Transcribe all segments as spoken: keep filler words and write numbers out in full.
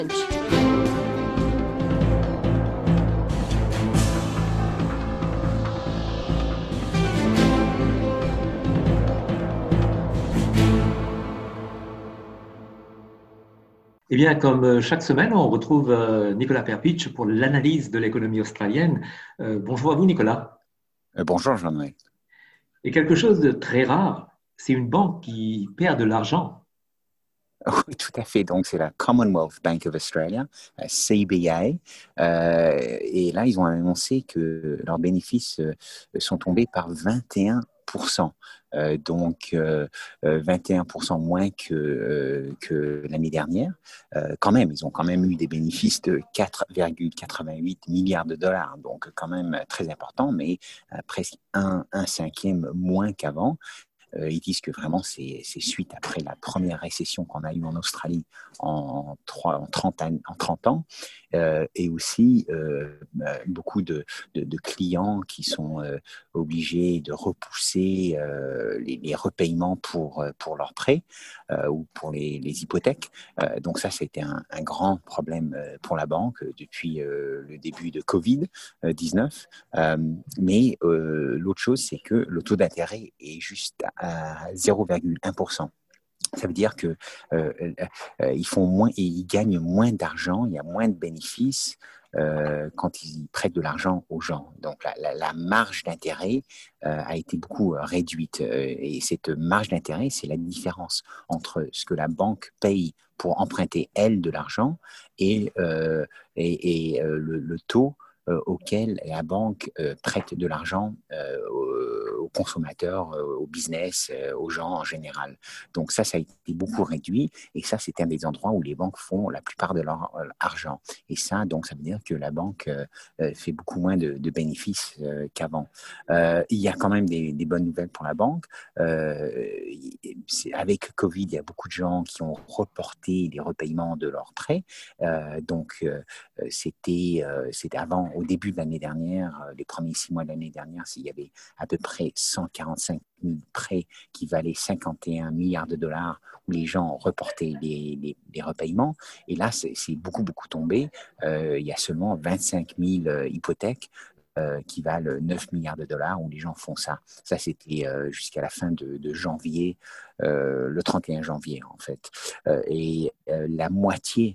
Eh bien, comme chaque semaine, on retrouve euh, Nicolas Perpich pour l'analyse de l'économie australienne. Euh, bonjour à vous, Nicolas. Euh, bonjour Jean-Noël. Et quelque chose de très rare, c'est une banque qui perd de l'argent. Oui, tout à fait. Donc, c'est la Commonwealth Bank of Australia, euh, C B A. Euh, et là, ils ont annoncé que leurs bénéfices euh, sont tombés par vingt et un pour cent. Euh, donc, euh, euh, vingt et un pour cent moins que, euh, que l'année dernière. Euh, quand même, ils ont quand même eu des bénéfices de quatre virgule quatre-vingt-huit milliards de dollars. Donc, quand même très important, mais euh, presque un, un cinquième moins qu'avant. Euh, ils disent que vraiment c'est, c'est suite après la première récession qu'on a eue en Australie en, trois, en, trente, an- en trente ans, euh, et aussi euh, beaucoup de, de, de clients qui sont euh, obligés de repousser euh, les, les repaiements pour, pour leurs prêts euh, ou pour les, les hypothèques. Euh, donc ça, c'était un, un grand problème pour la banque depuis euh, le début de covid dix-neuf. Euh, mais euh, l'autre chose, c'est que le taux d'intérêt est juste à zéro virgule un pour cent. Ça veut dire que euh, euh, ils font moins et ils gagnent moins d'argent, il y a moins de bénéfices euh, quand ils prêtent de l'argent aux gens. Donc la, la, la marge d'intérêt euh, a été beaucoup euh, réduite. Euh, et cette marge d'intérêt, c'est la différence entre ce que la banque paye pour emprunter, elle, de l'argent et, euh, et, et euh, le, le taux euh, auquel la banque euh, prête de l'argent euh, aux, aux consommateurs, euh, au business, euh, aux gens en général. Donc ça, ça a été beaucoup réduit et ça, c'est un des endroits où les banques font la plupart de leur euh, argent. Et ça, donc, ça veut dire que la banque euh, fait beaucoup moins de, de bénéfices euh, qu'avant. Euh, il y a quand même des, des bonnes nouvelles pour la banque. Euh, c'est, avec Covid, il y a beaucoup de gens qui ont reporté les repaiements de leurs prêts. Euh, donc, euh, c'était, euh, c'était avant, au début de l'année dernière, euh, les premiers six mois de l'année dernière, il y avait à peu près cent quarante-cinq mille prêts qui valaient cinquante et un milliards de dollars où les gens reportaient les, les, les repaiements. Et là, c'est, c'est beaucoup, beaucoup tombé. Euh, il y a seulement vingt-cinq mille euh, hypothèques euh, qui valent neuf milliards de dollars où les gens font ça. Ça, c'était euh, jusqu'à la fin de, de janvier, euh, le trente et un janvier, en fait. Euh, et euh, la moitié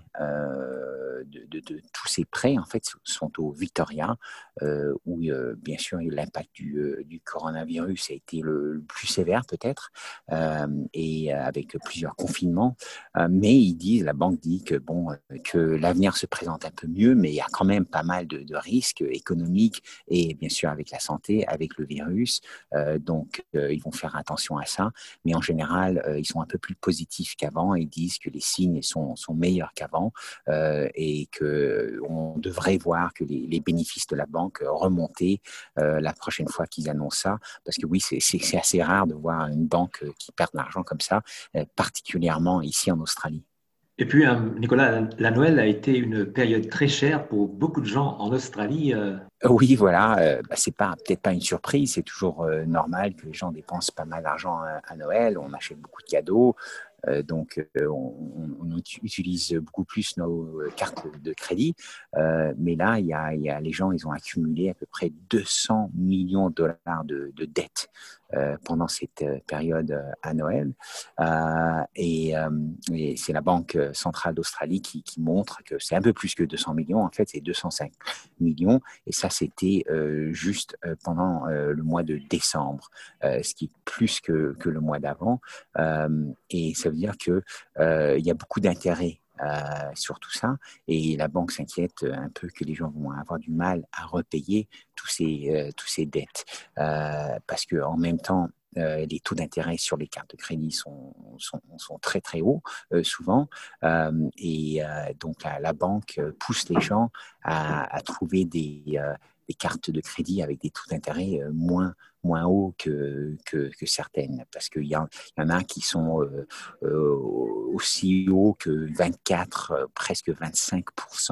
euh, de, de, de tous ces prêts, en fait, sont au Victoria, euh, où, euh, bien sûr, l'impact du, euh, du coronavirus a été le, le plus sévère, peut-être, euh, et euh, avec plusieurs confinements. Euh, mais ils disent, la banque dit que, bon, que l'avenir se présente un peu mieux, mais il y a quand même pas mal de, de risques économiques et bien sûr avec la santé, avec le virus. Euh, donc, euh, ils vont faire attention à ça. Mais en général, euh, ils sont un peu plus positifs qu'avant. Ils disent que les signes sont, sont meilleurs qu'avant euh, et qu'on devrait voir que les, les bénéfices de la banque remonter euh, la prochaine fois qu'ils annoncent ça. Parce que oui, c'est, c'est, c'est assez rare de voir une banque qui perd de l'argent comme ça, euh, particulièrement ici en Australie. Et puis, euh, Nicolas, la Noël a été une période très chère pour beaucoup de gens en Australie. euh. Oui, voilà, euh, bah, c'est pas peut-être pas une surprise, c'est toujours euh, normal que les gens dépensent pas mal d'argent à, à Noël, on achète beaucoup de cadeaux, euh, donc euh, on, on utilise beaucoup plus nos cartes de crédit, euh, mais là, il y a, il y a les gens, ils ont accumulé à peu près deux cents millions de dollars de, de dettes euh, pendant cette période euh, à Noël, euh, et, euh, et c'est la Banque centrale d'Australie qui, qui montre que c'est un peu plus que deux cents millions, en fait, c'est deux cent cinq millions. Et ça, c'était euh, juste euh, pendant euh, le mois de décembre, euh, ce qui est plus que, que le mois d'avant. Euh, et ça veut dire qu'il euh, y a beaucoup d'intérêt euh, sur tout ça. Et la banque s'inquiète un peu que les gens vont avoir du mal à repayer tous ces, euh, tous ces dettes. Euh, parce qu'en même temps, euh, les taux d'intérêt sur les cartes de crédit sont, sont, sont très très hauts euh, souvent euh, et euh, donc la, la banque pousse les gens à, à trouver des, euh, des cartes de crédit avec des taux d'intérêt euh, moins moins hauts que, que, que certaines, parce qu'il y, y en a qui sont euh, euh, aussi hauts que vingt-quatre, euh, presque vingt-cinq pour cent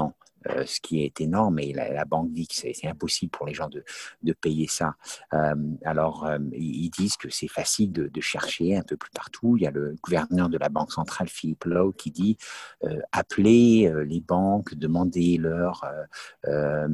euh, ce qui est énorme. Et la, la banque dit que c'est, c'est impossible pour les gens de, de payer ça. Euh, alors, euh, ils disent que c'est facile de, de chercher un peu plus partout. Il y a le gouverneur de la Banque centrale, Philippe Lowe, qui dit euh, appelez euh, les banques, demandez-leur euh, euh,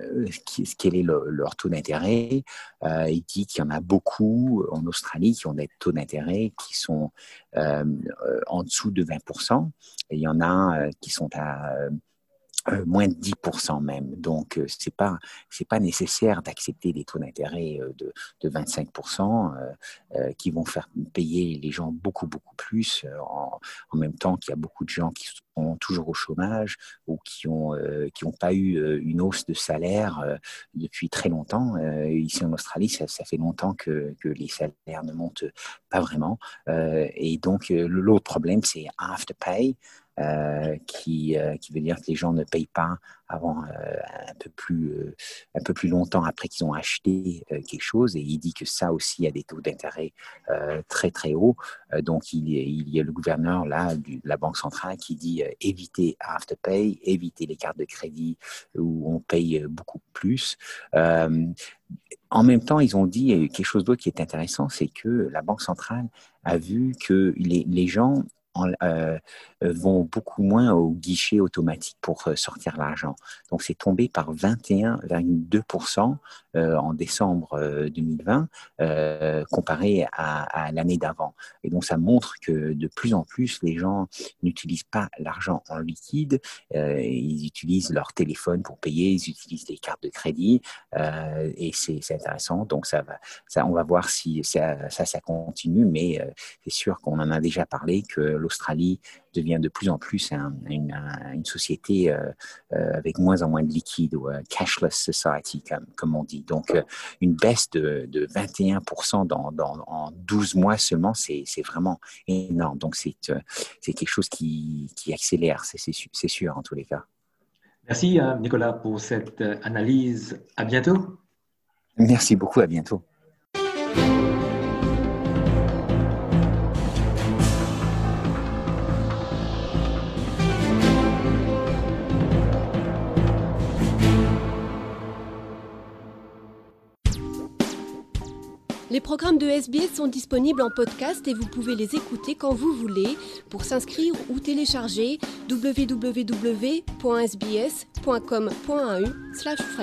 quel est le, leur taux d'intérêt. Euh, il dit qu'il y en a beaucoup en Australie qui ont des taux d'intérêt qui sont euh, en dessous de vingt pour cent. Et il y en a euh, qui sont à euh, Euh, moins de dix pour cent même. Donc, euh, c'est pas, c'est pas nécessaire d'accepter des taux d'intérêt euh, de, de vingt-cinq pour cent euh, euh, qui vont faire payer les gens beaucoup, beaucoup plus euh, en, en même temps qu'il y a beaucoup de gens qui sont toujours au chômage ou qui ont, euh, qui ont pas eu euh, une hausse de salaire euh, depuis très longtemps. Euh, ici en Australie, ça, ça fait longtemps que, que les salaires ne montent pas vraiment. Euh, et donc, euh, l'autre problème, c'est Afterpay. Euh, qui, euh, qui veut dire que les gens ne payent pas avant euh, un peu plus euh, un peu plus longtemps après qu'ils ont acheté euh, quelque chose, et il dit que ça aussi a des taux d'intérêt euh, très très hauts. Euh, donc il, il y a le gouverneur là du, de la Banque centrale qui dit euh, évitez Afterpay, évitez les cartes de crédit où on paye beaucoup plus. Euh, En même temps, ils ont dit quelque chose d'autre qui est intéressant, c'est que la Banque centrale a vu que les, les gens en, euh, vont beaucoup moins au guichet automatique pour sortir l'argent. Donc, c'est tombé par vingt et un virgule deux pour cent euh, en décembre euh, deux mille vingt euh, comparé à, à l'année d'avant. Et donc, ça montre que de plus en plus, les gens n'utilisent pas l'argent en liquide, euh, ils utilisent leur téléphone pour payer, ils utilisent des cartes de crédit euh, et c'est, c'est intéressant. Donc, ça va, ça, on va voir si ça, ça, ça continue, mais euh, c'est sûr qu'on en a déjà parlé que l'Australie devient de plus en plus un, une, un, une société euh, euh, avec moins en moins de liquide, ou uh, cashless society, comme, comme on dit. Donc, euh, une baisse de, de vingt et un pour cent dans, dans, en douze mois seulement, c'est, c'est vraiment énorme. Donc, c'est, euh, c'est quelque chose qui, qui accélère, c'est, c'est, c'est sûr en tous les cas. Merci Nicolas pour cette analyse. À bientôt. Merci beaucoup, à bientôt. Les programmes de S B S sont disponibles en podcast et vous pouvez les écouter quand vous voulez. Pour s'inscrire ou télécharger, w w w point s b s point com point a u slash